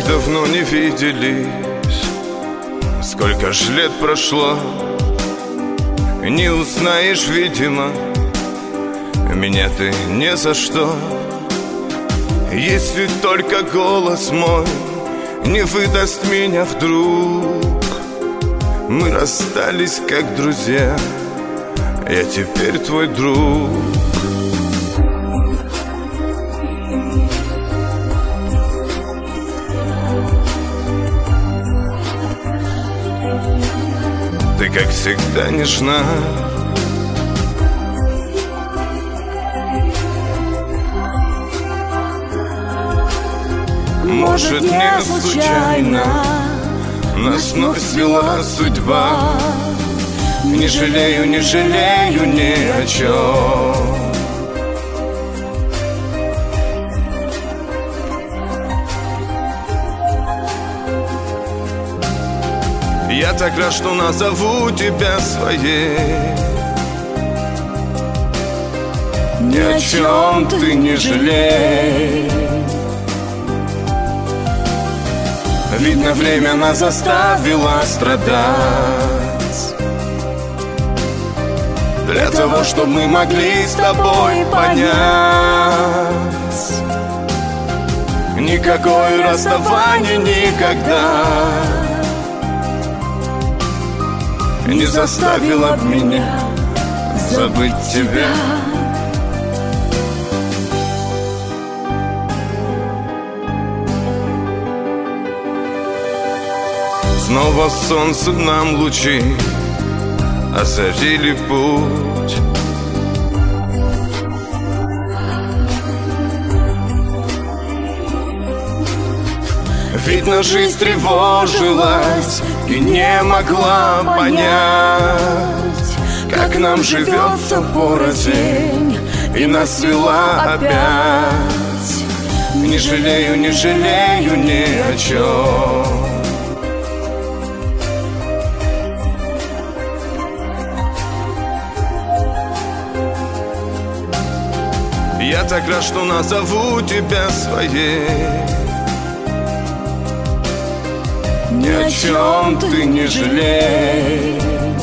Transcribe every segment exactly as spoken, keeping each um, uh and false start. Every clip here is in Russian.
давно не виделись. Сколько ж лет прошло, не узнаешь, видимо, меня ты ни за что. Если только голос мой не выдаст меня вдруг. Мы расстались как друзья, я теперь твой друг. Ты, как всегда, нежна. Может, не случайно нас вновь свела судьба. Не жалею, не жалею ни о чем. Я так рад, что назову тебя своей. Ни о чем ты не жалей. Видно, время нас заставило страдать, для того, чтобы мы могли с тобой понять. Никакое расставание никогда не заставило меня забыть тебя. Снова солнце нам лучи озарили путь. Видно, жизнь тревожилась и не могла понять, как нам живется порознь, и нас свела опять. Не жалею, не жалею ни о чем. Я так рад, что назову тебя своей. Ни о чем ты не жалей.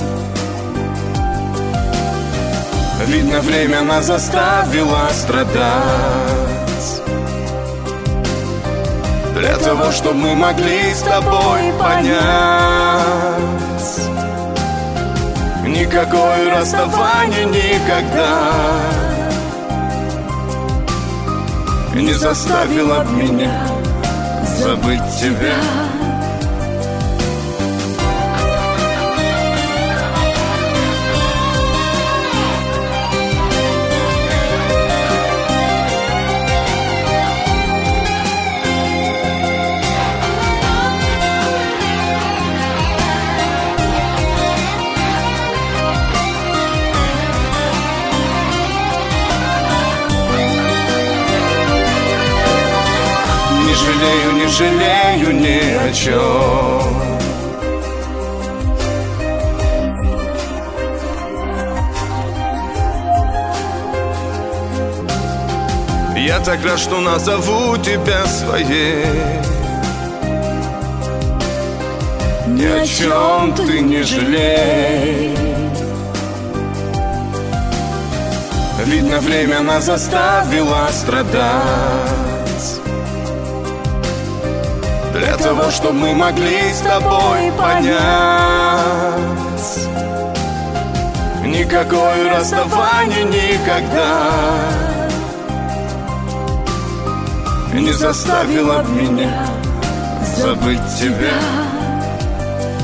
Видно, время нас заставило страдать, для того, чтобы мы могли с тобой понять. Никакое расставание никогда не заставило меня забыть тебя. Не жалею, не жалею ни о чем. Я так рад, что назову тебя своей. Ни о чем ты не жалей. Видно, время нас заставило страдать, для того, чтобы мы могли с тобой понять. Никакое расставание никогда не заставило меня забыть тебя.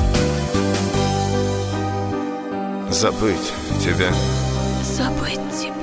Забыть тебя. Забыть тебя.